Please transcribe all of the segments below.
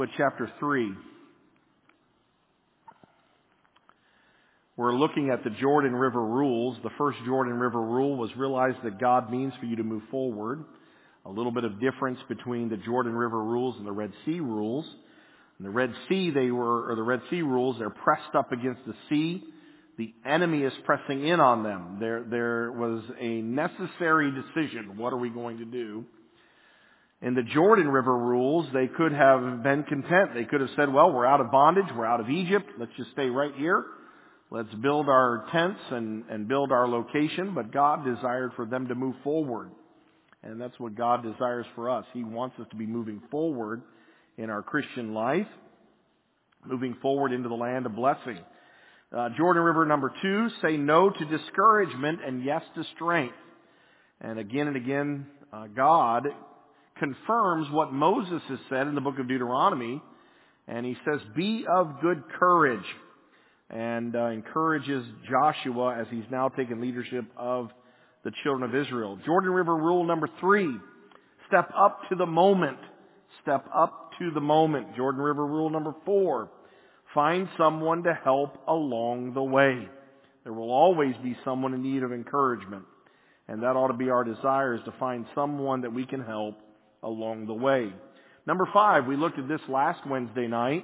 Chapter 3. We're looking at the Jordan River rules. The first Jordan River rule was realize that God means for you to move forward. A little bit of difference between the Jordan River rules and the Red Sea rules. In the Red Sea, the Red Sea rules, they're pressed up against the sea. The enemy is pressing in on them. There was a necessary decision. What are we going to do? In the Jordan River rules, they could have been content. They could have said, well, we're out of bondage. We're out of Egypt. Let's just stay right here. Let's build our tents and build our location. But God desired for them to move forward. And that's what God desires for us. He wants us to be moving forward in our Christian life, moving forward into the land of blessing. Jordan River number 2, say no to discouragement and yes to strength. And again, God confirms what Moses has said in the book of Deuteronomy. And he says, be of good courage. And encourages Joshua as he's now taken leadership of the children of Israel. Jordan River rule number 3, step up to the moment. Step up to the moment. Jordan River rule number 4, find someone to help along the way. There will always be someone in need of encouragement. And that ought to be our desire, is to find someone that we can help along the way. Number 5, we looked at this last Wednesday night.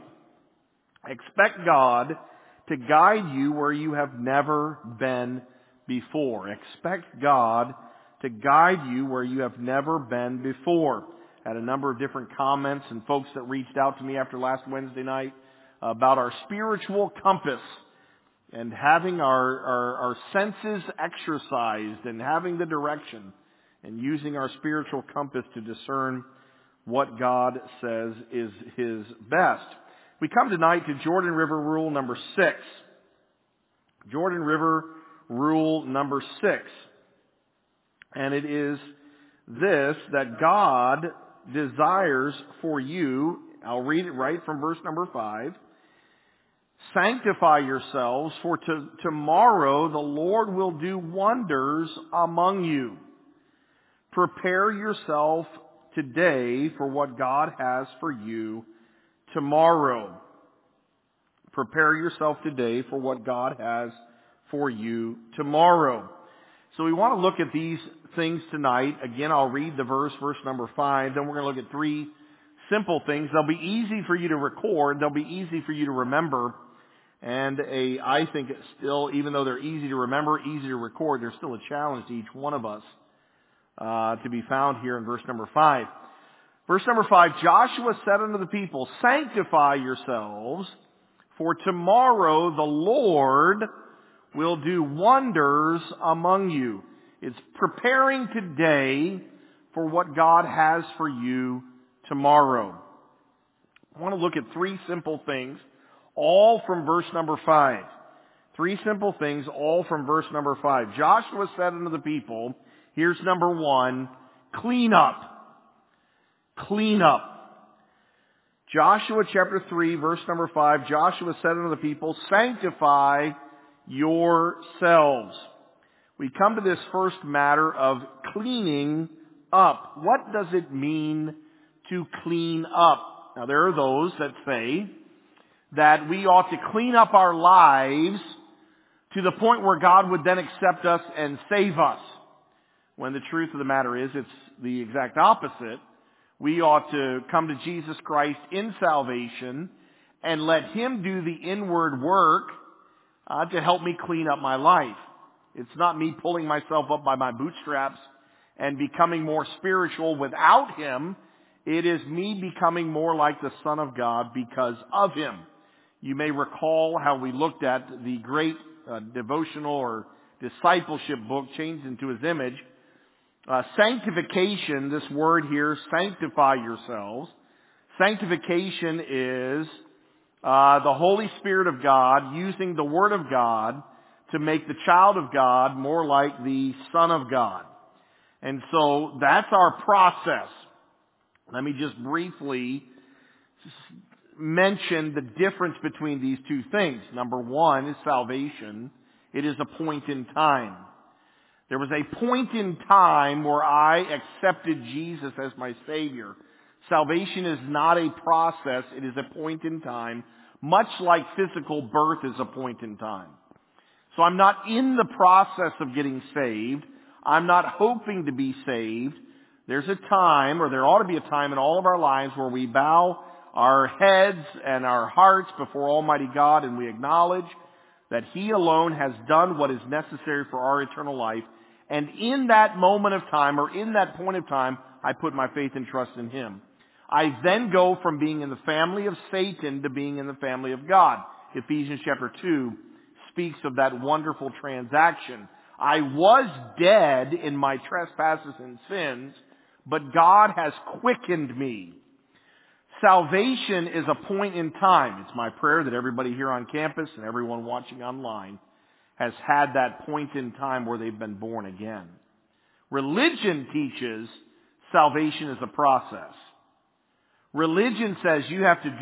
Expect God to guide you where you have never been before. Expect God to guide you where you have never been before. I had a number of different comments and folks that reached out to me after last Wednesday night about our spiritual compass and having our senses exercised and having the direction and using our spiritual compass to discern what God says is His best. We come tonight to Jordan River rule number 6. Jordan River rule number 6. And it is this, that God desires for you, I'll read it right from verse number 5, sanctify yourselves, for tomorrow the Lord will do wonders among you. Prepare yourself today for what God has for you tomorrow. Prepare yourself today for what God has for you tomorrow. So we want to look at these things tonight. Again, I'll read the verse number 5. Then we're going to look at 3 simple things. They'll be easy for you to record. They'll be easy for you to remember. And I think it's still, even though they're easy to remember, easy to record, there's still a challenge to each one of us to be found here in verse number 5. Verse number 5, Joshua said unto the people, sanctify yourselves, for tomorrow the Lord will do wonders among you. It's preparing today for what God has for you tomorrow. I want to look at 3 simple things, all from verse number 5. 3 simple things, all from verse number 5. Joshua said unto the people, here's number 1, clean up. Clean up. Joshua chapter 3, verse number 5, Joshua said unto the people, sanctify yourselves. We come to this first matter of cleaning up. What does it mean to clean up? Now there are those that say that we ought to clean up our lives to the point where God would then accept us and save us. When the truth of the matter is, it's the exact opposite. We ought to come to Jesus Christ in salvation and let Him do the inward work to help me clean up my life. It's not me pulling myself up by my bootstraps and becoming more spiritual without Him. It is me becoming more like the Son of God because of Him. You may recall how we looked at the great devotional or discipleship book, Changed into His Image. Sanctification, this word here, sanctify yourselves. Sanctification is the Holy Spirit of God using the Word of God to make the child of God more like the Son of God. And so that's our process. Let me just briefly mention the difference between these 2 things. Number 1 is salvation. It is a point in time. There was a point in time where I accepted Jesus as my Savior. Salvation is not a process, it is a point in time, much like physical birth is a point in time. So I'm not in the process of getting saved. I'm not hoping to be saved. There's a time, or there ought to be a time in all of our lives where we bow our heads and our hearts before Almighty God and we acknowledge that He alone has done what is necessary for our eternal life. And in that moment of time, or in that point of time, I put my faith and trust in Him. I then go from being in the family of Satan to being in the family of God. Ephesians chapter 2 speaks of that wonderful transaction. I was dead in my trespasses and sins, but God has quickened me. Salvation is a point in time. It's my prayer that everybody here on campus and everyone watching online has had that point in time where they've been born again. Religion teaches salvation is a process. Religion says you have to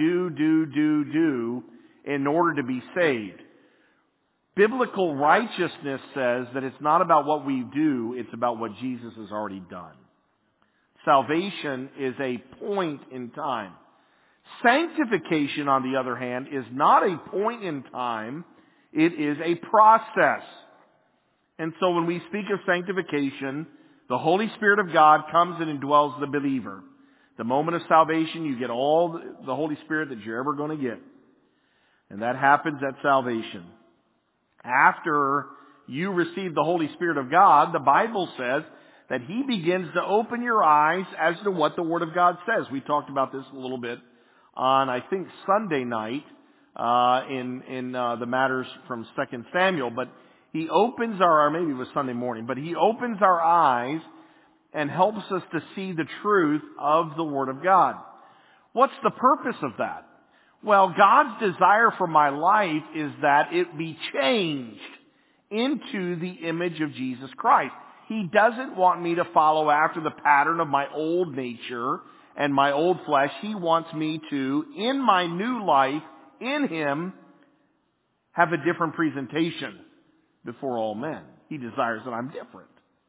do in order to be saved. Biblical righteousness says that it's not about what we do, it's about what Jesus has already done. Salvation is a point in time. Sanctification, on the other hand, is not a point in time, it is a process. And so when we speak of sanctification, the Holy Spirit of God comes and indwells the believer. The moment of salvation, you get all the Holy Spirit that you're ever going to get. And that happens at salvation. After you receive the Holy Spirit of God, the Bible says that He begins to open your eyes as to what the Word of God says. We talked about this a little bit on, I think, Sunday night in the matters from 2 Samuel. But He opens or maybe it was Sunday morning, but He opens our eyes and helps us to see the truth of the Word of God. What's the purpose of that? Well, God's desire for my life is that it be changed into the image of Jesus Christ. He doesn't want me to follow after the pattern of my old nature and my old flesh. He wants me to, in my new life, in Him, have a different presentation before all men. He desires that I'm different.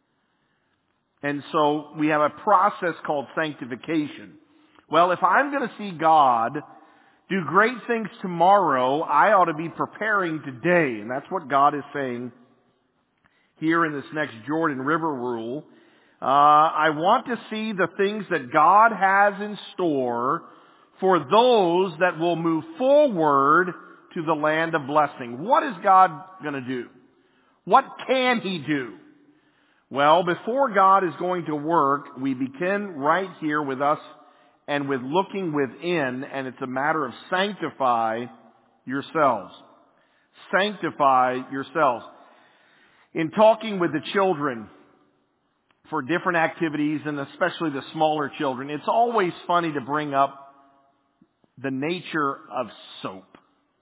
And so we have a process called sanctification. Well, if I'm going to see God do great things tomorrow, I ought to be preparing today. And that's what God is saying here in this next Jordan River rule. I want to see the things that God has in store for those that will move forward to the land of blessing. What is God going to do? What can He do? Well, before God is going to work, we begin right here with us and with looking within, and it's a matter of sanctify yourselves. Sanctify yourselves. In talking with the children for different activities, and especially the smaller children, it's always funny to bring up the nature of soap.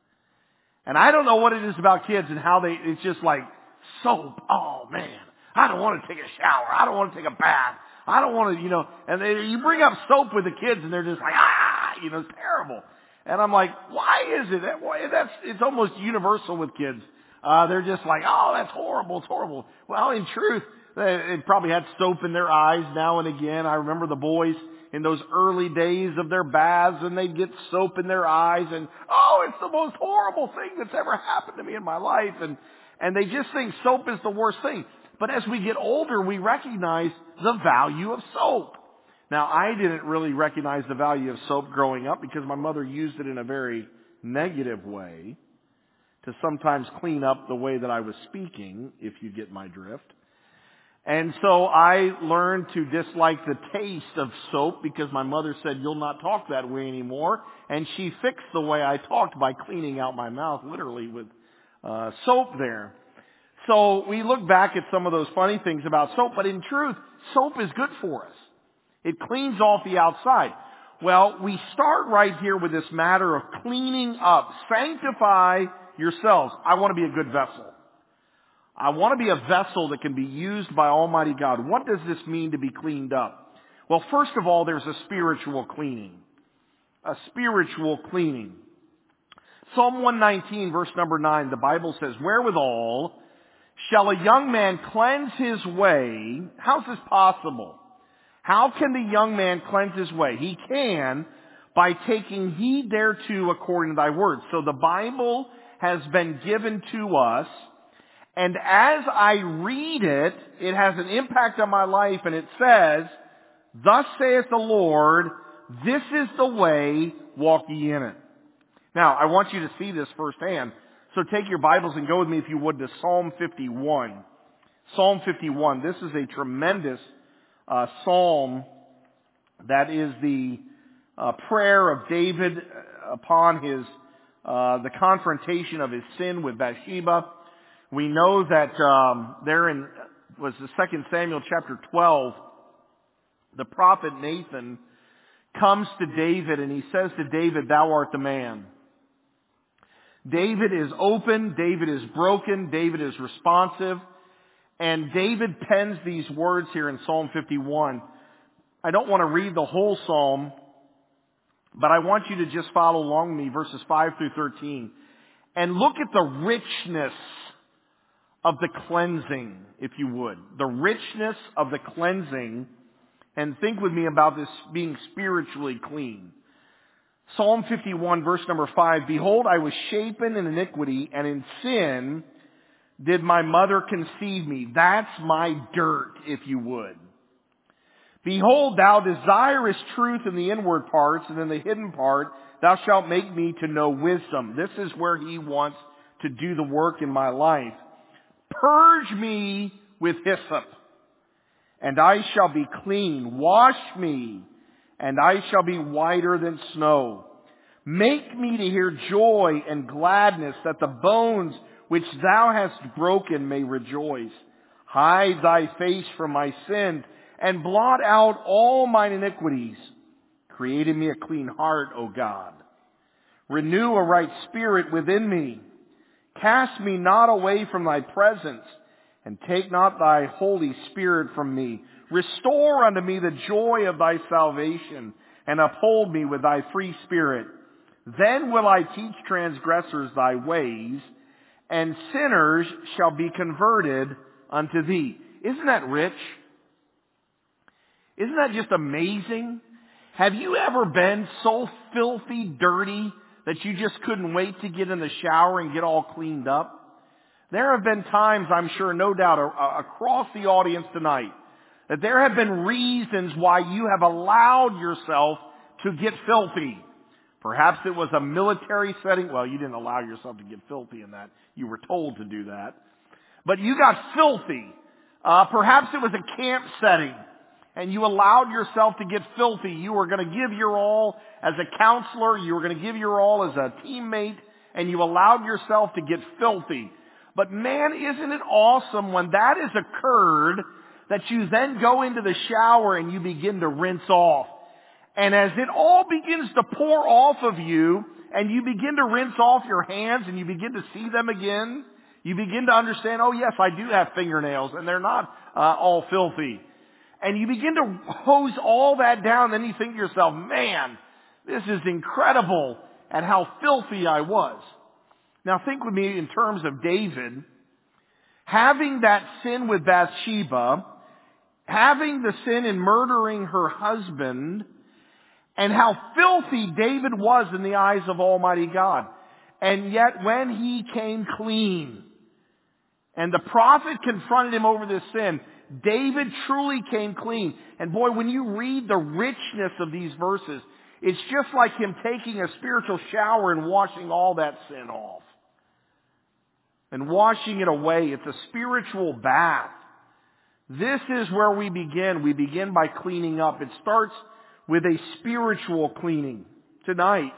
And I don't know what it is about kids and how it's just like, soap, oh man, I don't want to take a shower, I don't want to take a bath, I don't want to, and you bring up soap with the kids and they're just like, it's terrible. And I'm like, why is it? It's almost universal with kids. They're just like, oh, that's horrible, it's horrible. Well, in truth, they probably had soap in their eyes now and again. I remember the boys in those early days of their baths, and they'd get soap in their eyes, and, oh, it's the most horrible thing that's ever happened to me in my life. And they just think soap is the worst thing. But as we get older, we recognize the value of soap. Now, I didn't really recognize the value of soap growing up because my mother used it in a very negative way to sometimes clean up the way that I was speaking, if you get my drift. And so I learned to dislike the taste of soap because my mother said, you'll not talk that way anymore. And she fixed the way I talked by cleaning out my mouth literally with soap there. So we look back at some of those funny things about soap, but in truth, soap is good for us. It cleans off the outside. Well, we start right here with this matter of cleaning up. Sanctify yourselves. I want to be a good vessel. I want to be a vessel that can be used by Almighty God. What does this mean to be cleaned up? Well, first of all, there's a spiritual cleaning. A spiritual cleaning. Psalm 119, verse number 9, the Bible says, wherewithal shall a young man cleanse his way? How's this possible? How can the young man cleanse his way? He can by taking heed thereto according to thy word. So the Bible has been given to us, and as I read it, it has an impact on my life, and it says, thus saith the Lord, this is the way, walk ye in it. Now, I want you to see this firsthand. So take your Bibles and go with me, if you would, to Psalm 51. Psalm 51. This is a tremendous psalm that is the prayer of David upon his the confrontation of his sin with Bathsheba. We know that there in was the 2 Samuel chapter 12, the prophet Nathan comes to David and he says to David, thou art the man. David is open, David is broken, David is responsive, and David pens these words here in Psalm 51. I don't want to read the whole psalm, but I want you to just follow along with me, verses 5 through 13, and look at the richness of the cleansing, if you would. The richness of the cleansing, and think with me about this being spiritually clean. Psalm 51, verse number 5, behold, I was shapen in iniquity, and in sin did my mother conceive me. That's my dirt, if you would. Behold, thou desirest truth in the inward parts, and in the hidden part thou shalt make me to know wisdom. This is where he wants to do the work in my life. Purge me with hyssop, and I shall be clean. Wash me, and I shall be whiter than snow. Make me to hear joy and gladness, that the bones which thou hast broken may rejoice. Hide thy face from my sins, and blot out all mine iniquities. Create in me a clean heart, O God. Renew a right spirit within me. Cast me not away from thy presence, and take not thy Holy Spirit from me. Restore unto me the joy of thy salvation, and uphold me with thy free spirit. Then will I teach transgressors thy ways, and sinners shall be converted unto thee. Isn't that rich? Isn't that just amazing? Have you ever been so filthy dirty that you just couldn't wait to get in the shower and get all cleaned up? There have been times, I'm sure, no doubt, across the audience tonight, that there have been reasons why you have allowed yourself to get filthy. Perhaps it was a military setting. Well, you didn't allow yourself to get filthy in that. You were told to do that. But you got filthy. Perhaps it was a camp setting, and you allowed yourself to get filthy. You were going to give your all as a counselor. You were going to give your all as a teammate, and you allowed yourself to get filthy. But man, isn't it awesome when that has occurred that you then go into the shower and you begin to rinse off. And as it all begins to pour off of you, and you begin to rinse off your hands and you begin to see them again, you begin to understand, oh yes, I do have fingernails and they're not all filthy. And you begin to hose all that down, then you think to yourself, man, this is incredible at how filthy I was. Now think with me in terms of David, having that sin with Bathsheba, having the sin in murdering her husband, and how filthy David was in the eyes of Almighty God. And yet when he came clean, and the prophet confronted him over this sin, David truly came clean. And boy, when you read the richness of these verses, it's just like him taking a spiritual shower and washing all that sin off. And washing it away. It's a spiritual bath. This is where we begin. We begin by cleaning up. It starts with a spiritual cleaning. Tonight,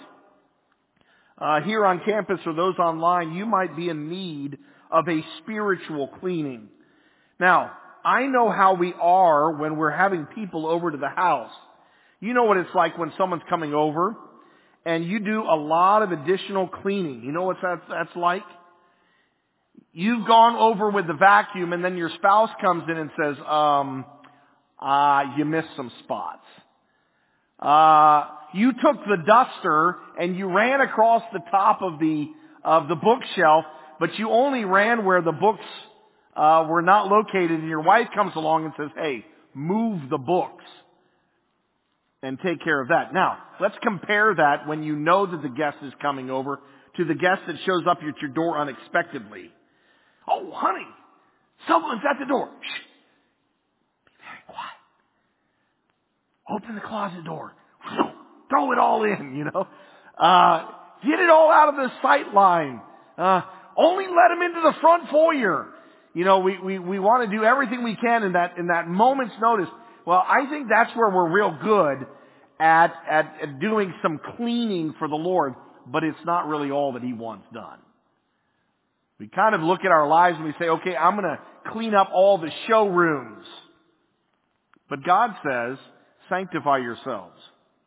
here on campus or those online, you might be in need of a spiritual cleaning. Now, I know how we are when we're having people over to the house. You know what it's like when someone's coming over and you do a lot of additional cleaning. You know what that's like? You've gone over with the vacuum and then your spouse comes in and says, you missed some spots. You took the duster and you ran across the top of the bookshelf, but you only ran where the books were not located, and your wife comes along and says, hey, move the books. and take care of that. Now, let's compare that when you know that the guest is coming over to the guest that shows up at your door unexpectedly. Oh, honey, someone's at the door. Shh. Be very quiet. Open the closet door. Throw it all in, Get it all out of the sight line. Only let them into the front foyer. We want to do everything we can in that moment's notice. Well, I think that's where we're real good at doing some cleaning for the Lord, but it's not really all that He wants done. We kind of look at our lives and we say, okay, I'm going to clean up all the showrooms. But God says, sanctify yourselves.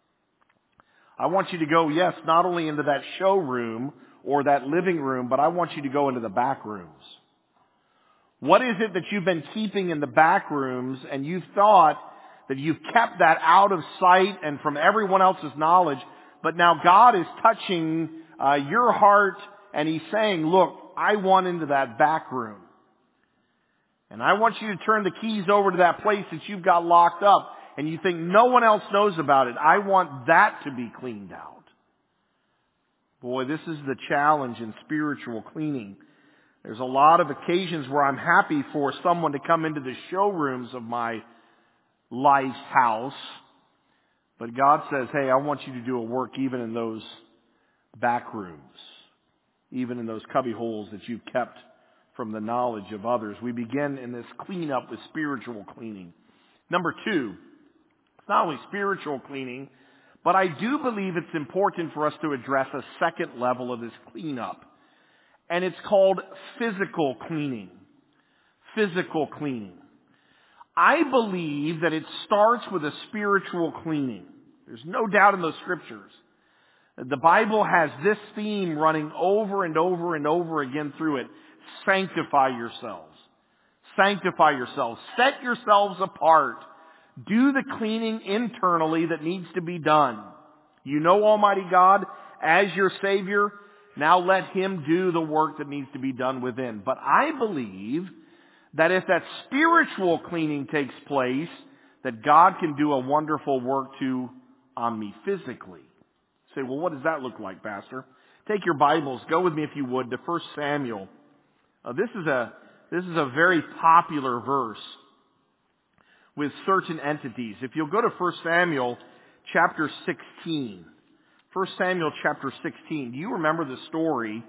I want you to go, yes, not only into that showroom or that living room, but I want you to go into the back rooms. What is it that you've been keeping in the back rooms and you've thought that you've kept that out of sight and from everyone else's knowledge, but now God is touching your heart and He's saying, look, I want into that back room. And I want you to turn the keys over to that place that you've got locked up and you think no one else knows about it. I want that to be cleaned out. Boy, this is the challenge in spiritual cleaning. There's a lot of occasions where I'm happy for someone to come into the showrooms of my life's house. But God says, hey, I want you to do a work even in those back rooms, even in those cubby holes that you've kept from the knowledge of others. We begin in this cleanup with spiritual cleaning. Number 2, it's not only spiritual cleaning, but I do believe it's important for us to address a second level of this cleanup. And it's called physical cleaning. Physical cleaning. I believe that it starts with a spiritual cleaning. There's no doubt in those scriptures. The Bible has this theme running over and over and over again through it. Sanctify yourselves. Sanctify yourselves. Set yourselves apart. Do the cleaning internally that needs to be done. You know Almighty God as your Savior. Now let Him do the work that needs to be done within. But I believe that if that spiritual cleaning takes place, that God can do a wonderful work too on me physically. Say, well, what does that look like, Pastor? Take your Bibles, go with me if you would to 1 Samuel. This is a very popular verse with certain entities. If you'll go to 1 Samuel chapter 16. 1 Samuel chapter 16. Do you remember the story?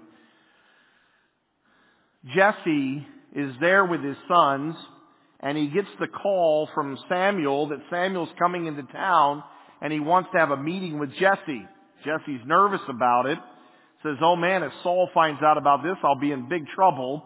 Jesse is there with his sons, and he gets the call from Samuel that Samuel's coming into town, and he wants to have a meeting with Jesse. Jesse's nervous about it. Says, oh man, if Saul finds out about this, I'll be in big trouble.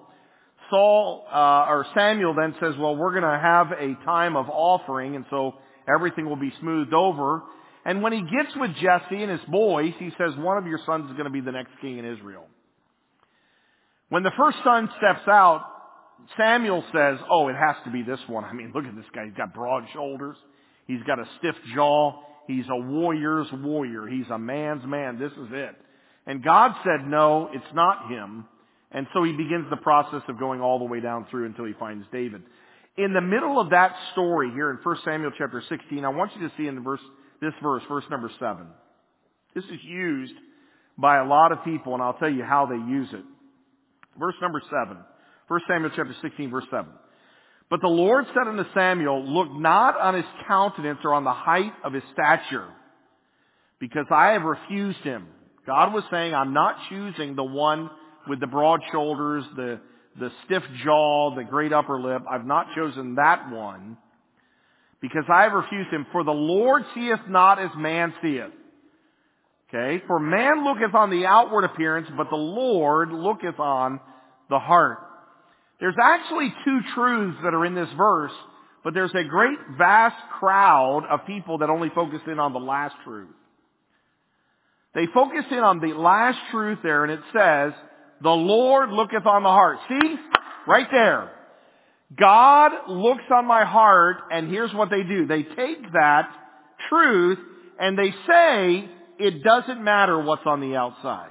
Samuel then says, well, we're going to have a time of offering, and so everything will be smoothed over. And when he gets with Jesse and his boys, he says, one of your sons is going to be the next king in Israel. When the first son steps out, Samuel says, oh, it has to be this one. I mean, look at this guy. He's got broad shoulders. He's got a stiff jaw. He's a warrior's warrior. He's a man's man. This is it. And God said, no, it's not him. And so he begins the process of going all the way down through until he finds David. In the middle of that story here in 1 Samuel chapter 16, I want you to see in verse number 7. This is used by a lot of people, and I'll tell you how they use it. Verse number 7. 1 Samuel chapter 16, verse 7. But the Lord said unto Samuel, look not on his countenance or on the height of his stature, because I have refused him. God was saying, I'm not choosing the one with the broad shoulders, the stiff jaw, the great upper lip. I've not chosen that one, because I have refused him. For the Lord seeth not as man seeth. Okay? For man looketh on the outward appearance, but the Lord looketh on the heart. There's actually two truths that are in this verse, but there's a great vast crowd of people that only focus in on the last truth. They focus in on the last truth there, and it says, the Lord looketh on the heart. See? Right there. God looks on my heart, and here's what they do. They take that truth, and they say, it doesn't matter what's on the outside.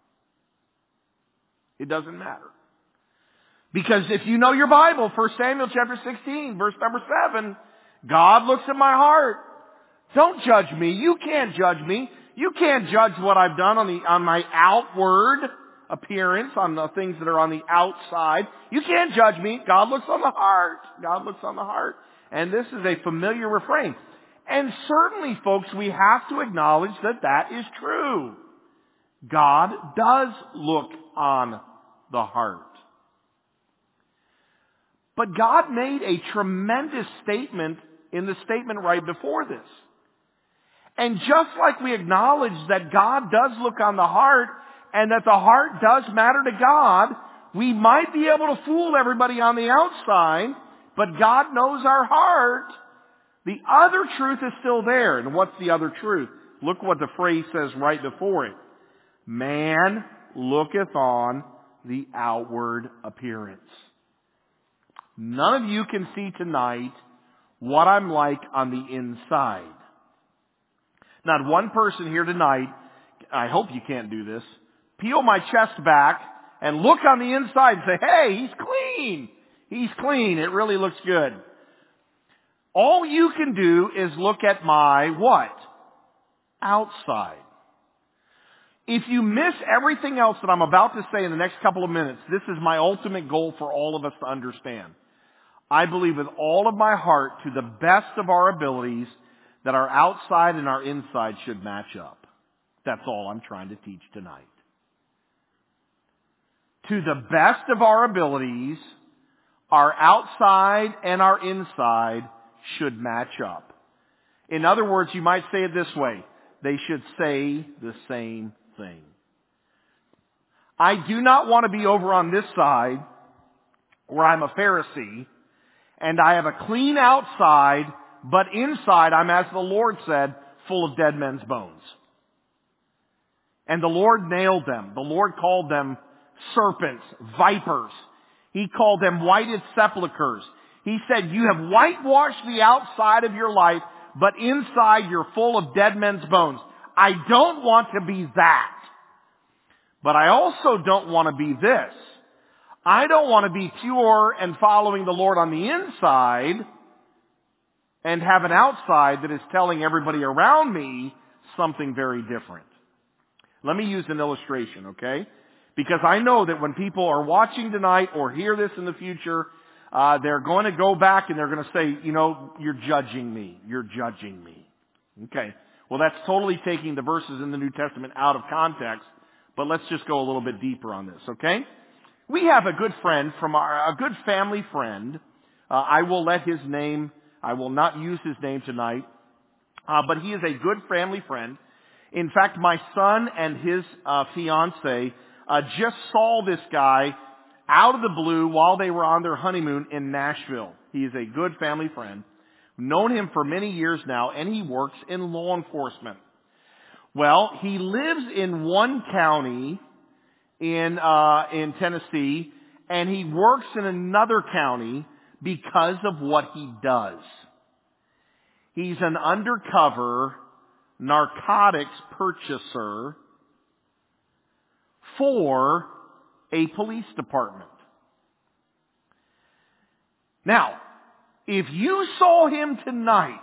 It doesn't matter. Because if you know your Bible, 1 Samuel chapter 16, verse number 7, God looks at my heart. Don't judge me. You can't judge me. You can't judge what I've done on my outward appearance, on the things that are on the outside. You can't judge me. God looks on the heart. God looks on the heart. And this is a familiar refrain. And certainly, folks, we have to acknowledge that that is true. God does look on the heart. But God made a tremendous statement in the statement right before this. And just like we acknowledge that God does look on the heart and that the heart does matter to God, we might be able to fool everybody on the outside, but God knows our heart. The other truth is still there. And what's the other truth? Look what the phrase says right before it. Man looketh on the outward appearance. None of you can see tonight what I'm like on the inside. Not one person here tonight, I hope you can't do this, peel my chest back and look on the inside and say, hey, he's clean. He's clean. It really looks good. All you can do is look at my what? Outside. If you miss everything else that I'm about to say in the next couple of minutes, this is my ultimate goal for all of us to understand. I believe with all of my heart, to the best of our abilities, that our outside and our inside should match up. That's all I'm trying to teach tonight. To the best of our abilities, our outside and our inside should match up. In other words, you might say it this way. They should say the same thing. I do not want to be over on this side where I'm a Pharisee and I have a clean outside, but inside I'm, as the Lord said, full of dead men's bones. And the Lord nailed them. The Lord called them serpents, vipers. He called them whited sepulchres. He said, you have whitewashed the outside of your life, but inside you're full of dead men's bones. I don't want to be that. But I also don't want to be this. I don't want to be pure and following the Lord on the inside and have an outside that is telling everybody around me something very different. Let me use an illustration, okay? Because I know that when people are watching tonight or hear this in the future, they're going to go back and they're going to say, you know, you're judging me. You're judging me. Okay. Well, that's totally taking the verses in the New Testament out of context, but let's just go a little bit deeper on this, okay? We have a good friend a good family friend. I will not use his name tonight, but he is a good family friend. In fact, my son and his fiance just saw this guy out of the blue while they were on their honeymoon in Nashville. He is a good family friend. Known him for many years now, and he works in law enforcement. Well, he lives in one county in Tennessee, and he works in another county because of what he does. He's an undercover narcotics purchaser for a police department. Now, if you saw him tonight,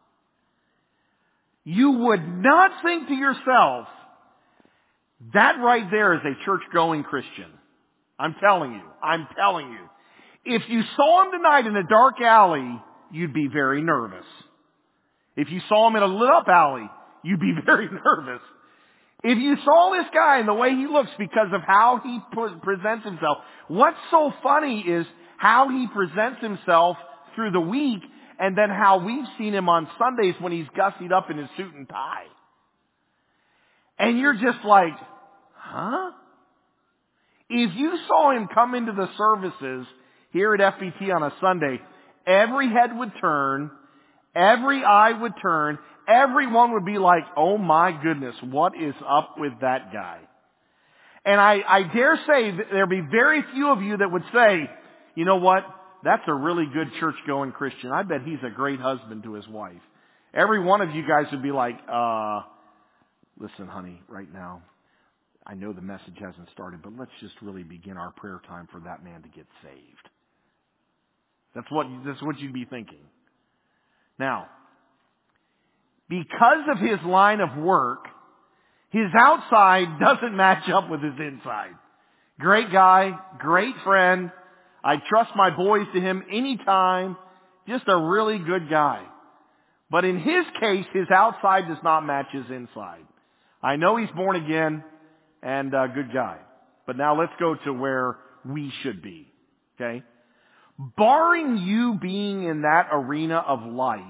you would not think to yourself, that right there is a church-going Christian. I'm telling you. If you saw him tonight in a dark alley, you'd be very nervous. If you saw him in a lit-up alley, you'd be very nervous. If you saw this guy and the way he looks because of how he presents himself, what's so funny is how he presents himself through the week and then how we've seen him on Sundays when he's gussied up in his suit and tie. And you're just like, huh? If you saw him come into the services here at FBT on a Sunday, every head would turn, every eye would turn, everyone would be like, oh my goodness, what is up with that guy? And I dare say that there'll be very few of you that would say, you know what? That's a really good church-going Christian. I bet he's a great husband to his wife. Every one of you guys would be like, listen, honey, right now, I know the message hasn't started, but let's just really begin our prayer time for that man to get saved. That's what you'd be thinking. Now, because of his line of work, his outside doesn't match up with his inside. Great guy, great friend. I trust my boys to him anytime. Just a really good guy. But in his case, his outside does not match his inside. I know he's born again and a good guy. But now let's go to where we should be. Okay? Barring you being in that arena of life,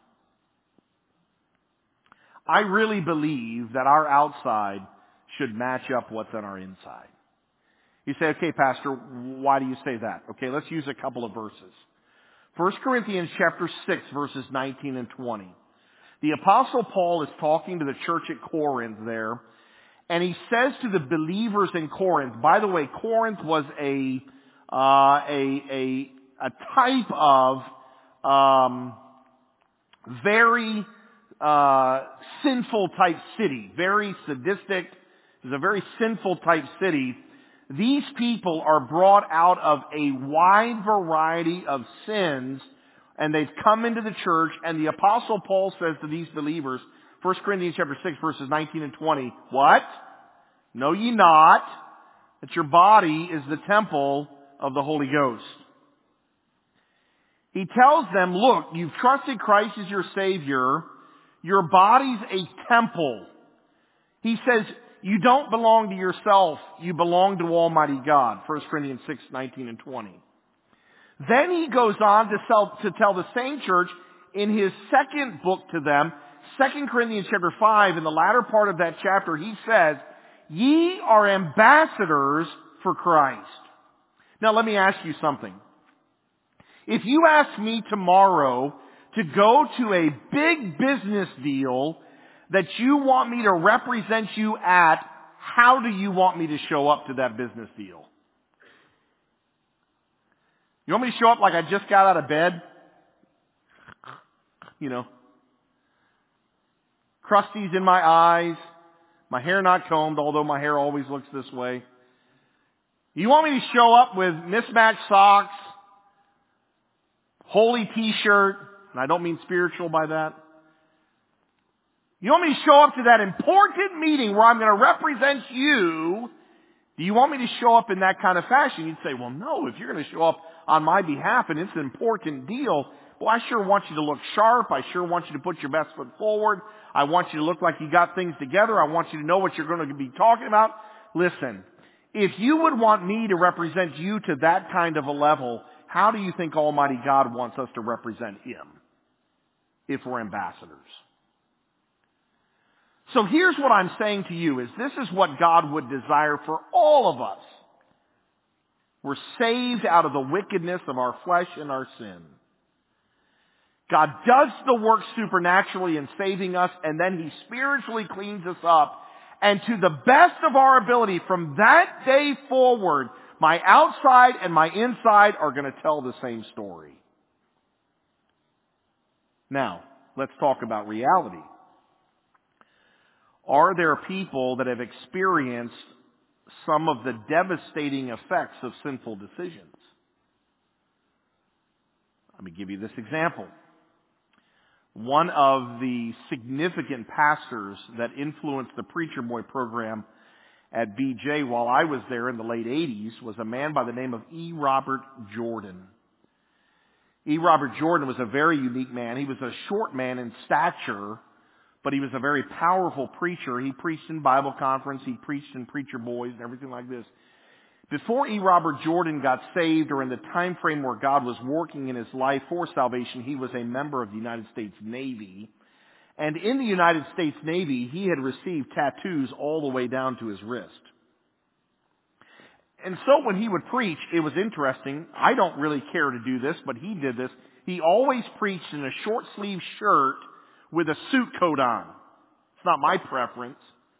I really believe that our outside should match up what's on our inside. You say, okay, Pastor, why do you say that? Okay, let's use a couple of verses. 1 Corinthians chapter 6, verses 19 and 20. The Apostle Paul is talking to the church at Corinth there, and he says to the believers in Corinth, by the way, Corinth was a type of very sinful type city, very sadistic. It was a very sinful type city. These people are brought out of a wide variety of sins, and they've come into the church, and the Apostle Paul says to these believers, 1 Corinthians chapter 6, verses 19 and 20, what? Know ye not that your body is the temple of the Holy Ghost? He tells them, look, you've trusted Christ as your Savior. Your body's a temple. He says, you don't belong to yourself. You belong to Almighty God. 1 Corinthians 6, 19 and 20. Then he goes on to tell the same church in his second book to them, 2 Corinthians chapter 5, in the latter part of that chapter, he says, ye are ambassadors for Christ. Now let me ask you something. If you ask me tomorrow to go to a big business deal that you want me to represent you at, how do you want me to show up to that business deal? You want me to show up like I just got out of bed? You know, crusties in my eyes, my hair not combed, although my hair always looks this way. You want me to show up with mismatched socks, holy t-shirt, and I don't mean spiritual by that. You want me to show up to that important meeting where I'm going to represent you? Do you want me to show up in that kind of fashion? You'd say, well, no, if you're going to show up on my behalf and it's an important deal, well, I sure want you to look sharp. I sure want you to put your best foot forward. I want you to look like you got things together. I want you to know what you're going to be talking about. Listen, if you would want me to represent you to that kind of a level, how do you think Almighty God wants us to represent Him if we're ambassadors? So here's what I'm saying to you is this is what God would desire for all of us. We're saved out of the wickedness of our flesh and our sin. God does the work supernaturally in saving us, and then He spiritually cleans us up. And to the best of our ability, from that day forward, my outside and my inside are going to tell the same story. Now, let's talk about reality. Are there people that have experienced some of the devastating effects of sinful decisions? Let me give you this example. One of the significant pastors that influenced the Preacher Boy program at BJ while I was there in the late 80s was a man by the name of E. Robert Jordan. E. Robert Jordan was a very unique man. He was a short man in stature, but he was a very powerful preacher. He preached in Bible conference. He preached in Preacher Boys and everything like this. Before E. Robert Jordan got saved, or in the time frame where God was working in his life for salvation, he was a member of the United States Navy. And in the United States Navy, he had received tattoos all the way down to his wrist. And so when he would preach, it was interesting. I don't really care to do this, but he did this. He always preached in a short sleeve shirt with a suit coat on. It's not my preference.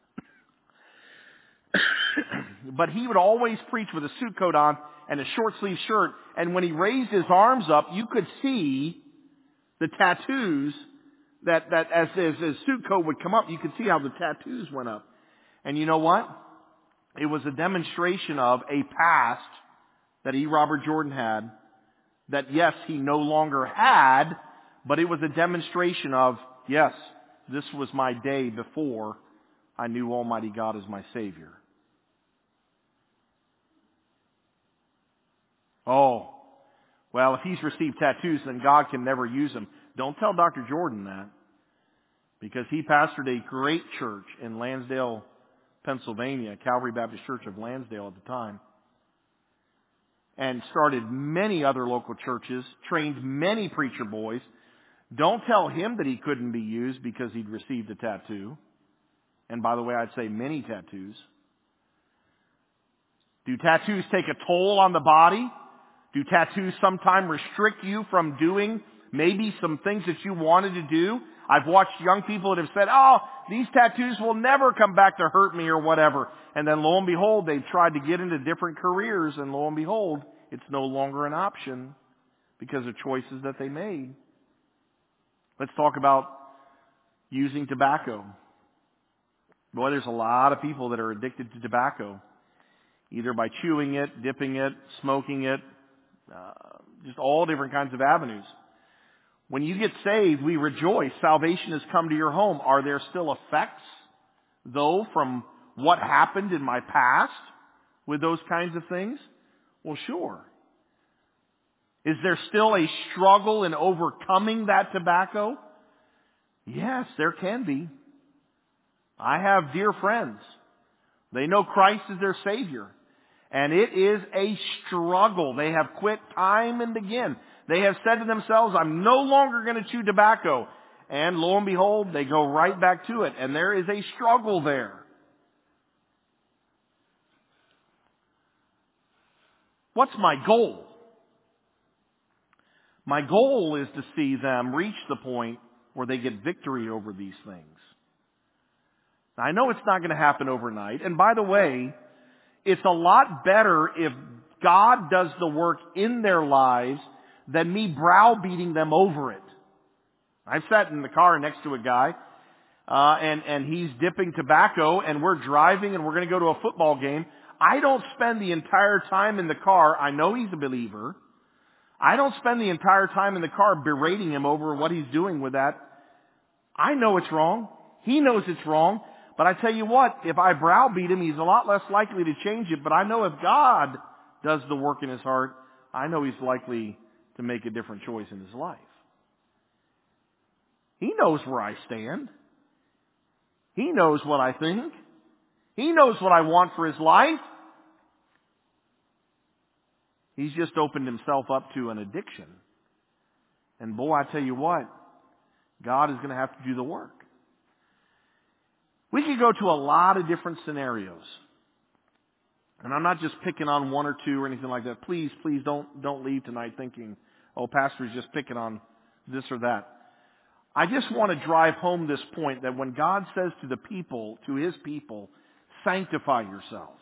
But he would always preach with a suit coat on and a short sleeve shirt. And when he raised his arms up, you could see the tattoos that as his suit coat would come up, you could see how the tattoos went up. And you know what? It was a demonstration of a past that E. Robert Jordan had that, yes, he no longer had, but it was a demonstration of, yes, this was my day before I knew Almighty God as my Savior. Oh, well, if he's received tattoos, then God can never use him. Don't tell Dr. Jordan that, because he pastored a great church in Lansdale, Pennsylvania, Calvary Baptist Church of Lansdale at the time, and started many other local churches, trained many preacher boys. Don't tell him that he couldn't be used because he'd received a tattoo. And by the way, I'd say many tattoos. Do tattoos take a toll on the body? Do tattoos sometimes restrict you from doing maybe some things that you wanted to do? I've watched young people that have said, oh, these tattoos will never come back to hurt me or whatever. And then lo and behold, they've tried to get into different careers, and lo and behold, it's no longer an option because of choices that they made. Let's talk about using tobacco. Boy, there's a lot of people that are addicted to tobacco, either by chewing it, dipping it, smoking it, just all different kinds of avenues. When you get saved, we rejoice. Salvation has come to your home. Are there still effects, though, from what happened in my past with those kinds of things? Well, sure. Is there still a struggle in overcoming that tobacco? Yes, there can be. I have dear friends. They know Christ is their Savior. And it is a struggle. They have quit time and again. They have said to themselves, I'm no longer going to chew tobacco. And lo and behold, they go right back to it. And there is a struggle there. What's my goal? My goal is to see them reach the point where they get victory over these things. Now, I know it's not going to happen overnight. And by the way, it's a lot better if God does the work in their lives than me browbeating them over it. I've sat in the car next to a guy, and he's dipping tobacco, and we're driving, and we're going to go to a football game. I don't spend the entire time in the car. I know he's a believer. I don't spend the entire time in the car berating him over what he's doing with that. I know it's wrong. He knows it's wrong. But I tell you what, if I browbeat him, he's a lot less likely to change it. But I know if God does the work in his heart, I know he's likely to make a different choice in his life. He knows where I stand. He knows what I think. He knows what I want for his life. He's just opened himself up to an addiction. And boy, I tell you what, God is going to have to do the work. We could go to a lot of different scenarios. And I'm not just picking on one or two or anything like that. Please don't leave tonight thinking, oh, pastor's just picking on this or that. I just want to drive home this point that when God says to the people, to his people, sanctify yourselves.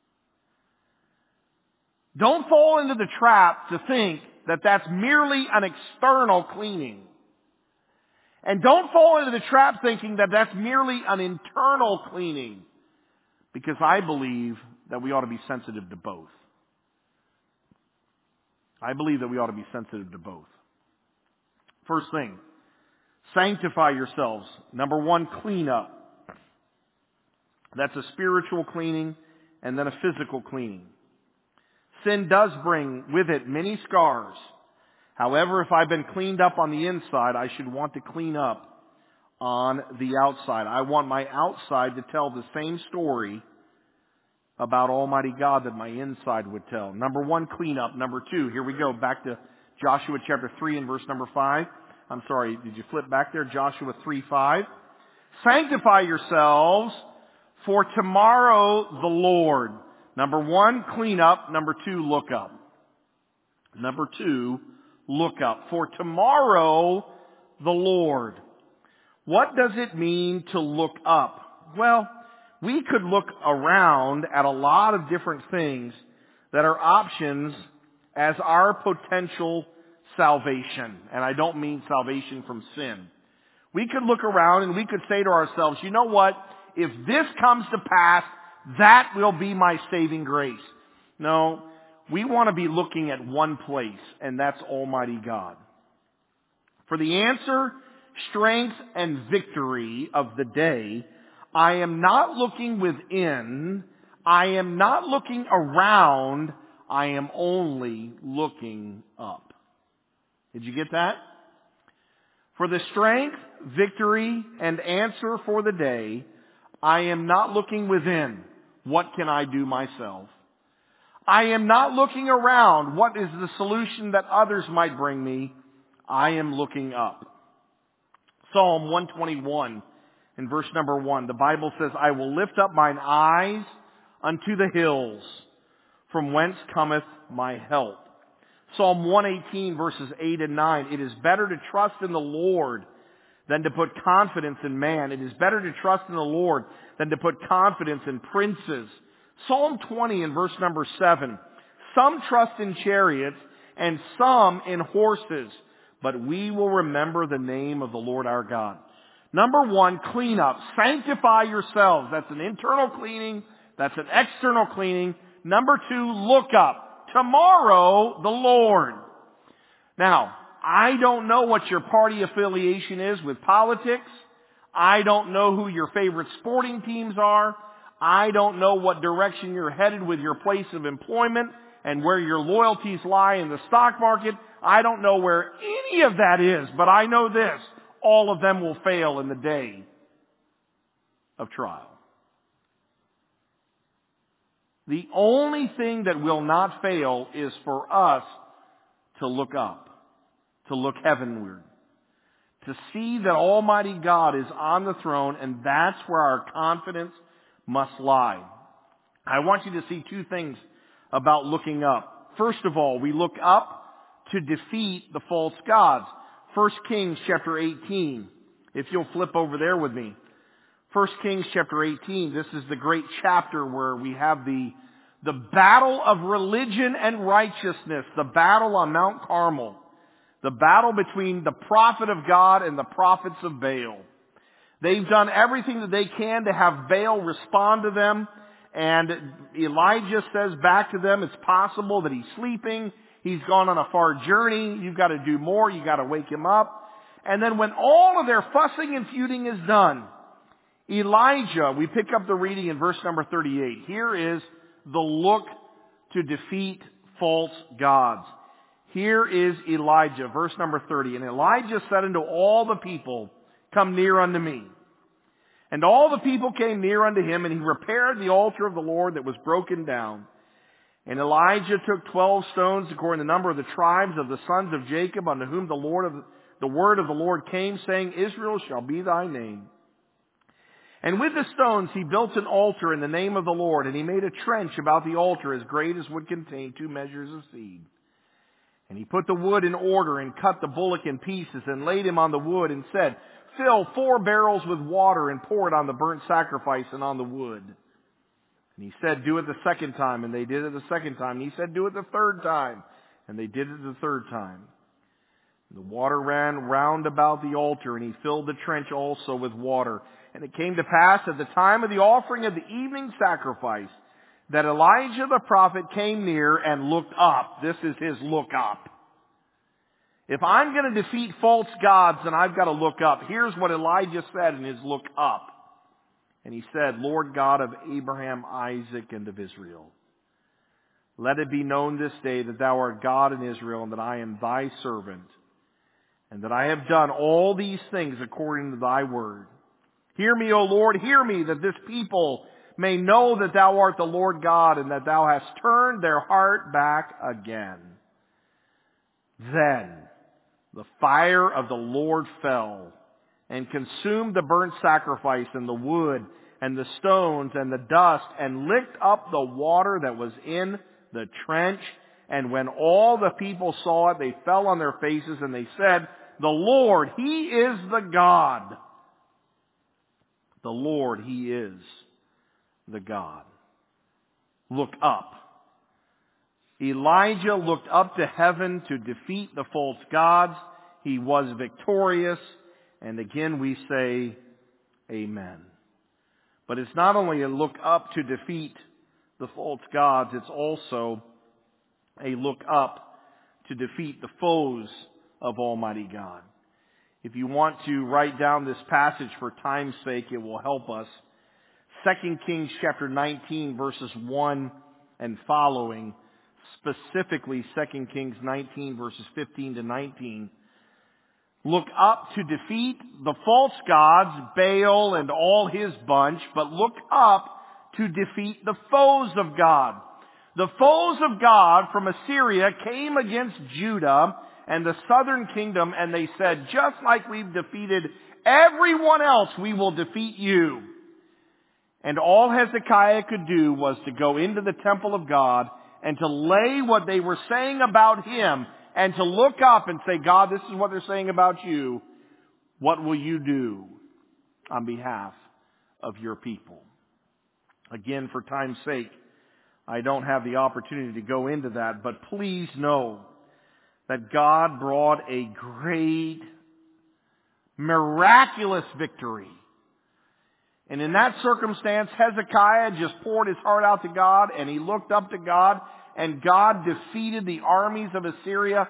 Don't fall into the trap to think that that's merely an external cleaning. And don't fall into the trap thinking that that's merely an internal cleaning. Because I believe that we ought to be sensitive to both. I believe that we ought to be sensitive to both. First thing, sanctify yourselves. Number one, clean up. That's a spiritual cleaning and then a physical cleaning. Sin does bring with it many scars. However, if I've been cleaned up on the inside, I should want to clean up on the outside. I want my outside to tell the same story about Almighty God that my inside would tell. Number one, clean up. Number two, here we go, back to Joshua chapter 3 and verse number 5. I'm sorry, did you flip back there? Joshua 3:5. Sanctify yourselves for tomorrow the Lord. Number one, clean up. Number two, look up. Number two, look up. For tomorrow the Lord. What does it mean to look up? Well, we could look around at a lot of different things that are options as our potential salvation. And I don't mean salvation from sin. We could look around and we could say to ourselves, you know what? If this comes to pass, that will be my saving grace. No, we want to be looking at one place, and that's Almighty God. For the answer strength and victory of the day, I am not looking within, I am not looking around, I am only looking up. Did you get that? For the strength, victory, and answer for the day, I am not looking within. What can I do myself? I am not looking around. What is the solution that others might bring me? I am looking up. Psalm 121 in verse number 1, the Bible says, I will lift up mine eyes unto the hills, from whence cometh my help. Psalm 118 verses 8 and 9, it is better to trust in the Lord than to put confidence in man. It is better to trust in the Lord than to put confidence in princes. Psalm 20 in verse number 7, some trust in chariots and some in horses, but we will remember the name of the Lord our God. Number 1, clean up. Sanctify yourselves. That's an internal cleaning. That's an external cleaning. Number 2, look up. Tomorrow, the Lord. Now, I don't know what your party affiliation is with politics. I don't know who your favorite sporting teams are. I don't know what direction you're headed with your place of employment and where your loyalties lie in the stock market. I don't know where any of that is, but I know this. All of them will fail in the day of trial. The only thing that will not fail is for us to look up, to look heavenward, to see that Almighty God is on the throne, and that's where our confidence must lie. I want you to see 2 things about looking up. First of all, we look up to defeat the false gods. 1 Kings chapter 18. If you'll flip over there with me. 1 Kings chapter 18. This is the great chapter where we have the battle of religion and righteousness. The battle on Mount Carmel. The battle between the prophet of God and the prophets of Baal. They've done everything that they can to have Baal respond to them. And Elijah says back to them, it's possible that he's sleeping. He's gone on a far journey. You've got to do more. You've got to wake him up. And then when all of their fussing and feuding is done, Elijah, we pick up the reading in verse number 38. Here is the look to defeat false gods. Here is Elijah, verse number 30. And Elijah said unto all the people, come near unto me. And all the people came near unto him, and he repaired the altar of the Lord that was broken down. And Elijah took 12 stones according to the number of the tribes of the sons of Jacob, unto whom the word of the Lord came, saying, Israel shall be thy name. And with the stones he built an altar in the name of the Lord, and he made a trench about the altar as great as would contain 2 measures of seed. And he put the wood in order, and cut the bullock in pieces, and laid him on the wood, and said, fill 4 barrels with water, and pour it on the burnt sacrifice and on the wood. And he said, do it the second time. And they did it the second time. And he said, do it the third time. And they did it the third time. And the water ran round about the altar, and he filled the trench also with water. And it came to pass at the time of the offering of the evening sacrifice that Elijah the prophet came near and looked up. This is his look up. If I'm going to defeat false gods, then I've got to look up. Here's what Elijah said in his look up. And he said, Lord God of Abraham, Isaac, and of Israel, let it be known this day that thou art God in Israel, and that I am thy servant, and that I have done all these things according to thy word. Hear me, O Lord, hear me, that this people may know that thou art the Lord God, and that thou hast turned their heart back again. Then the fire of the Lord fell and consumed the burnt sacrifice and the wood and the stones and the dust, and licked up the water that was in the trench. And when all the people saw it, they fell on their faces, and they said, the Lord, He is the God. The Lord, He is the God. Look up. Elijah looked up to heaven to defeat the false gods. He was victorious. And again we say, amen. But it's not only a look up to defeat the false gods, it's also a look up to defeat the foes of Almighty God. If you want to write down this passage for time's sake, it will help us. 2 Kings chapter 19 verses 1 and following, specifically 2 Kings 19 verses 15 to 19. Look up to defeat the false gods, Baal and all his bunch, but look up to defeat the foes of God. The foes of God from Assyria came against Judah and the southern kingdom, and they said, just like we've defeated everyone else, we will defeat you. And all Hezekiah could do was to go into the temple of God and to lay what they were saying about him and to look up and say, God, this is what they're saying about you. What will you do on behalf of your people? Again, for time's sake, I don't have the opportunity to go into that, but please know that God brought a great, miraculous victory. And in that circumstance, Hezekiah just poured his heart out to God, and he looked up to God, and God defeated the armies of Assyria,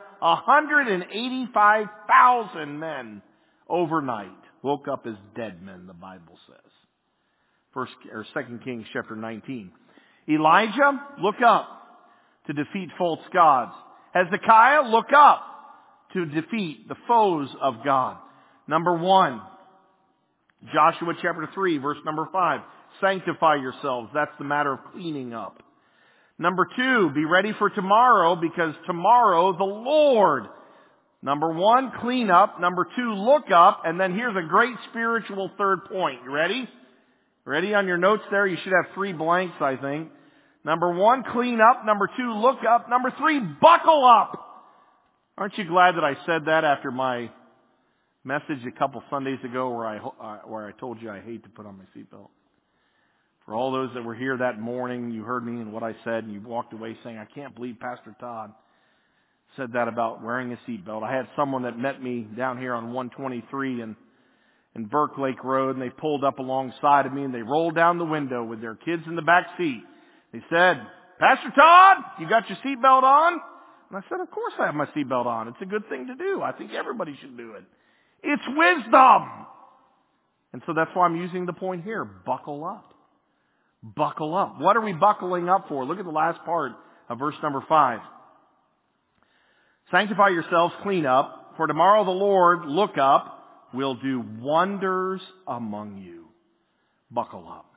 185,000 men overnight. Woke up as dead men, the Bible says. 2 Kings chapter 19. Elijah, look up to defeat false gods. Hezekiah, look up to defeat the foes of God. Number 1, Joshua chapter 3, verse number 5. Sanctify yourselves. That's the matter of cleaning up. Number 2, be ready for tomorrow, because tomorrow the Lord. Number 1, clean up. Number 2, look up. And then here's a great spiritual third point. You ready? Ready on your notes there? You should have 3 blanks, I think. Number 1, clean up. Number 2, look up. Number 3, buckle up. Aren't you glad that I said that after my message a couple Sundays ago where I told you I hate to put on my seatbelt? For all those that were here that morning, you heard me and what I said, and you walked away saying, I can't believe Pastor Todd said that about wearing a seatbelt. I had someone that met me down here on 123 in Burke Lake Road, and they pulled up alongside of me, and they rolled down the window with their kids in the back seat. They said, Pastor Todd, you got your seatbelt on? And I said, of course I have my seatbelt on. It's a good thing to do. I think everybody should do it. It's wisdom. And so that's why I'm using the point here. Buckle up. Buckle up. What are we buckling up for? Look at the last part of verse number 5. Sanctify yourselves, clean up, for tomorrow the Lord, look up, will do wonders among you. Buckle up.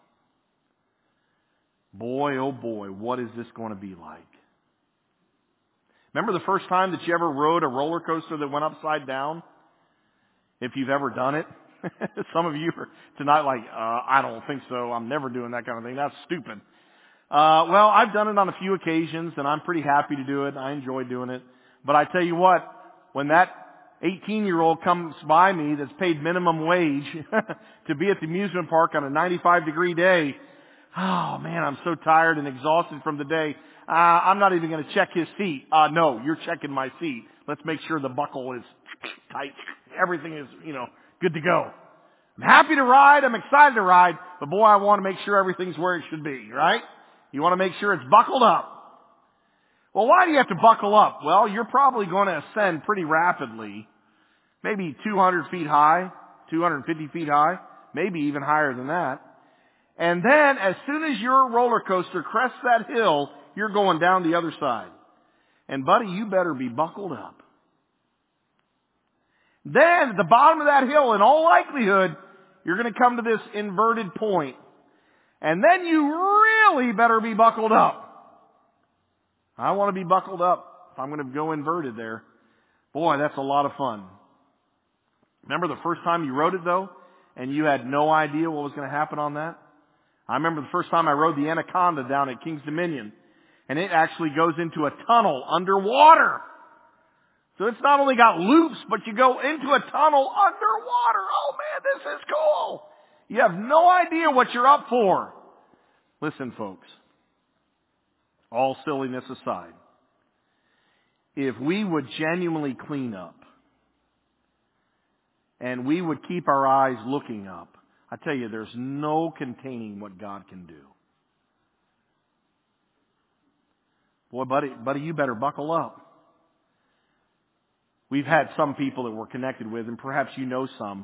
Boy, oh boy, what is this going to be like? Remember the first time that you ever rode a roller coaster that went upside down? If you've ever done it. Some of you are tonight like, I don't think so. I'm never doing that kind of thing. That's stupid. Well, I've done it on a few occasions, and I'm pretty happy to do it. I enjoy doing it. But I tell you what, when that 18-year-old comes by me that's paid minimum wage to be at the amusement park on a 95-degree day, oh man, I'm so tired and exhausted from the day. I'm not even going to check his seat. No, you're checking my seat. Let's make sure the buckle is tight. Everything is, good to go. I'm happy to ride. I'm excited to ride. But boy, I want to make sure everything's where it should be, right? You want to make sure it's buckled up. Well, why do you have to buckle up? Well, you're probably going to ascend pretty rapidly. Maybe 200 feet high, 250 feet high, maybe even higher than that. And then as soon as your roller coaster crests that hill, you're going down the other side. And buddy, you better be buckled up. Then at the bottom of that hill, in all likelihood, you're going to come to this inverted point. And then you really better be buckled up. I want to be buckled up if I'm going to go inverted there. Boy, that's a lot of fun. Remember the first time you rode it though, and you had no idea what was going to happen on that? I remember the first time I rode the Anaconda down at Kings Dominion, and it actually goes into a tunnel underwater. So it's not only got loops, but you go into a tunnel underwater. Oh man, this is cool. You have no idea what you're up for. Listen, folks, all silliness aside, if we would genuinely clean up and we would keep our eyes looking up, I tell you, there's no containing what God can do. Boy, buddy, you better buckle up. We've had some people that we're connected with, and perhaps you know some,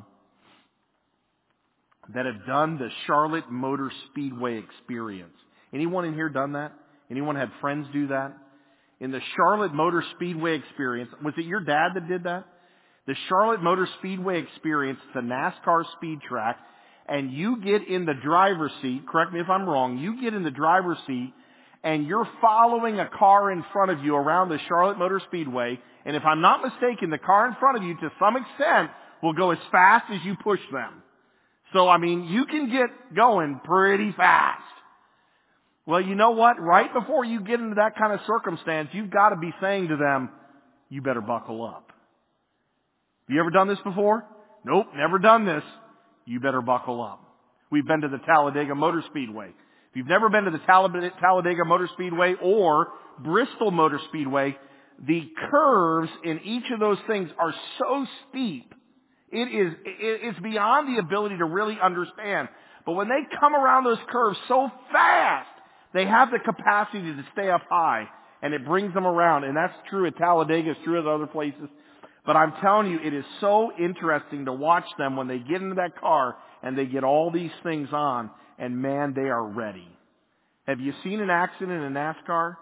that have done the Charlotte Motor Speedway experience. Anyone in here done that? Anyone had friends do that? In the Charlotte Motor Speedway experience, was it your dad that did that? The Charlotte Motor Speedway experience, it's a NASCAR speed track, and you get in the driver's seat, correct me if I'm wrong, you get in the driver's seat, and you're following a car in front of you around the Charlotte Motor Speedway, and if I'm not mistaken, the car in front of you, to some extent, will go as fast as you push them. So, I mean, you can get going pretty fast. Well, you know what? Right before you get into that kind of circumstance, you've got to be saying to them, you better buckle up. You ever done this before? Nope, never done this. You better buckle up. We've been to the Talladega Motor Speedway. If you've never been to the Talladega Motor Speedway or Bristol Motor Speedway, the curves in each of those things are so steep. It's beyond the ability to really understand. But when they come around those curves so fast, they have the capacity to stay up high, and it brings them around. And that's true at Talladega, it's true at other places. But I'm telling you, it is so interesting to watch them when they get into that car and they get all these things on, and man, they are ready. Have you seen an accident in NASCAR?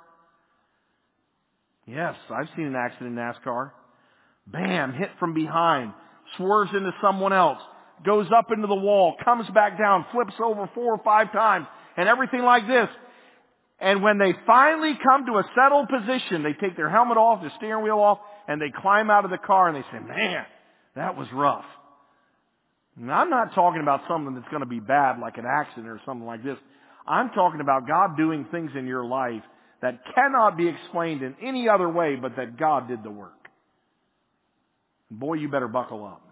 Yes, I've seen an accident in NASCAR. Bam, hit from behind, swerves into someone else, goes up into the wall, comes back down, flips over 4 or 5 times, and everything like this. And when they finally come to a settled position, they take their helmet off, the steering wheel off, and they climb out of the car and they say, man, that was rough. Now, I'm not talking about something that's going to be bad like an accident or something like this. I'm talking about God doing things in your life that cannot be explained in any other way but that God did the work. Boy, you better buckle up.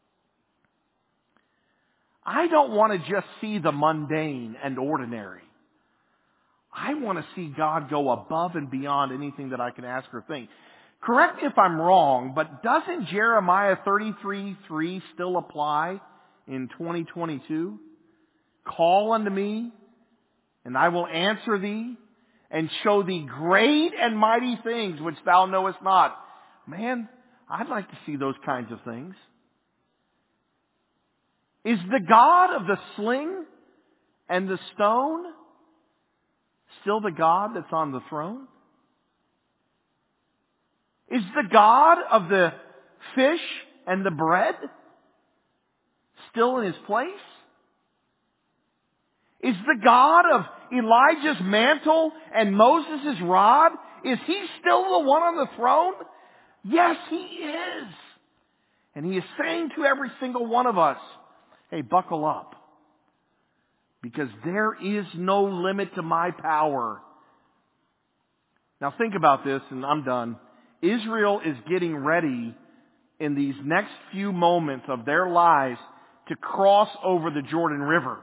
I don't want to just see the mundane and ordinary. I want to see God go above and beyond anything that I can ask or think. Correct me if I'm wrong, but doesn't Jeremiah 33:3 still apply in 2022? Call unto me, and I will answer thee, and show thee great and mighty things which thou knowest not. Man, I'd like to see those kinds of things. Is the God of the sling and the stone still the God that's on the throne? Is the God of the fish and the bread still in His place? Is the God of Elijah's mantle and Moses' rod, is He still the one on the throne? Yes, He is. And He is saying to every single one of us, hey, buckle up. Because there is no limit to my power. Now think about this, and I'm done. Israel is getting ready in these next few moments of their lives to cross over the Jordan River.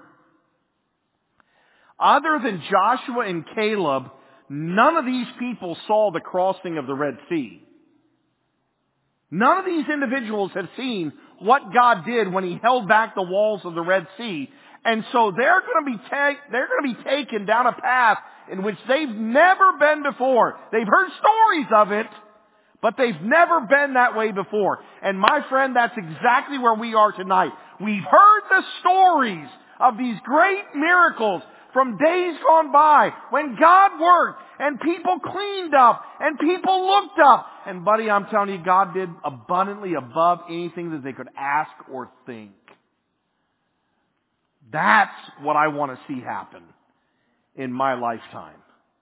Other than Joshua and Caleb, none of these people saw the crossing of the Red Sea. None of these individuals have seen what God did when He held back the walls of the Red Sea. And so they're going to be taken down a path in which they've never been before. They've heard stories of it, but they've never been that way before. And my friend, that's exactly where we are tonight. We've heard the stories of these great miracles from days gone by when God worked and people cleaned up and people looked up. And buddy, I'm telling you, God did abundantly above anything that they could ask or think. That's what I want to see happen in my lifetime.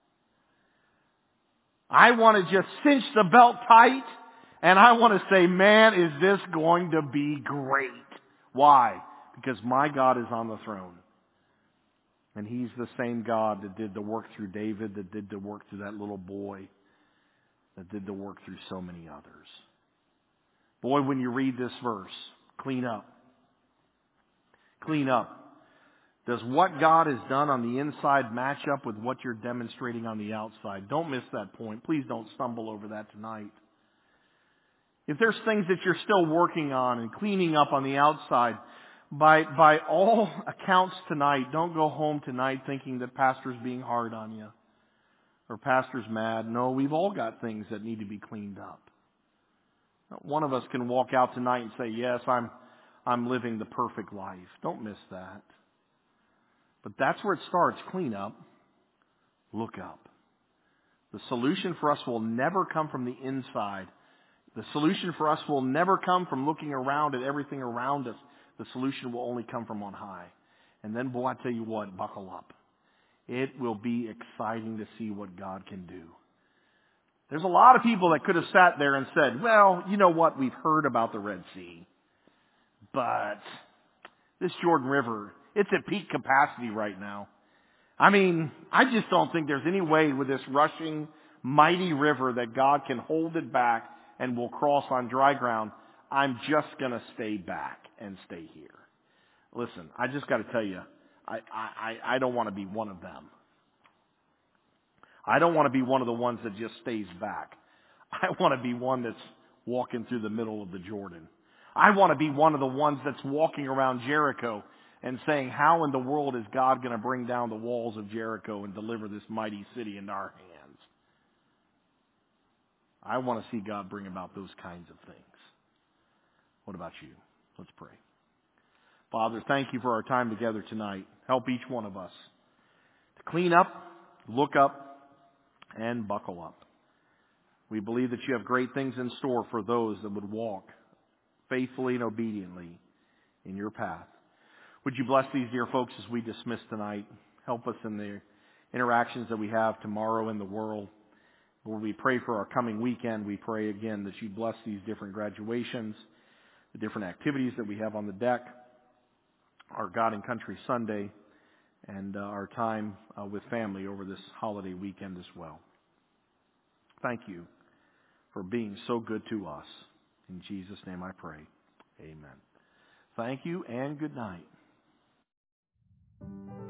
I want to just cinch the belt tight and I want to say, man, is this going to be great? Why? Because my God is on the throne. And He's the same God that did the work through David, that did the work through that little boy, that did the work through so many others. Boy, when you read this verse, clean up. Clean up. Does what God has done on the inside match up with what you're demonstrating on the outside? Don't miss that point. Please don't stumble over that tonight. If there's things that you're still working on and cleaning up on the outside, by all accounts tonight, don't go home tonight thinking that Pastor's being hard on you or Pastor's mad. No, we've all got things that need to be cleaned up. One of us can walk out tonight and say, yes, I'm living the perfect life. Don't miss that. But that's where it starts. Clean up. Look up. The solution for us will never come from the inside. The solution for us will never come from looking around at everything around us. The solution will only come from on high. And then, boy, I tell you what, buckle up. It will be exciting to see what God can do. There's a lot of people that could have sat there and said, well, you know what, we've heard about the Red Sea. But this Jordan River, it's at peak capacity right now. I mean, I just don't think there's any way with this rushing, mighty river that God can hold it back and will cross on dry ground. I'm just going to stay back and stay here. Listen, I just got to tell you, I don't want to be one of them. I don't want to be one of the ones that just stays back. I want to be one that's walking through the middle of the Jordan. I want to be one of the ones that's walking around Jericho and saying, how in the world is God going to bring down the walls of Jericho and deliver this mighty city into our hands? I want to see God bring about those kinds of things. What about you? Let's pray. Father, thank you for our time together tonight. Help each one of us to clean up, look up, and buckle up. We believe that you have great things in store for those that would walk faithfully and obediently in your path. Would you bless these dear folks as we dismiss tonight? Help us in the interactions that we have tomorrow in the world. Lord, we pray for our coming weekend. We pray again that you bless these different graduations, the different activities that we have on the deck, our God and Country Sunday, and our time with family over this holiday weekend as well. Thank you for being so good to us. In Jesus' name I pray. Amen. Thank you and good night.